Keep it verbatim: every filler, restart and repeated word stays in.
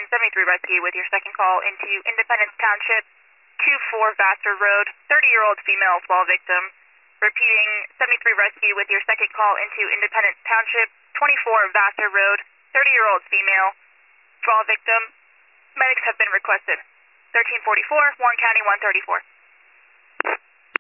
seventy-three Rescue with your second call into Independence Township, two four Vassar Road, thirty-year-old female fall victim. Repeating, seventy-three Rescue with your second call into Independence Township, twenty-four Vassar Road, thirty-year-old female fall victim. Medics have been requested. thirteen forty-four, Warren County one thirty-four.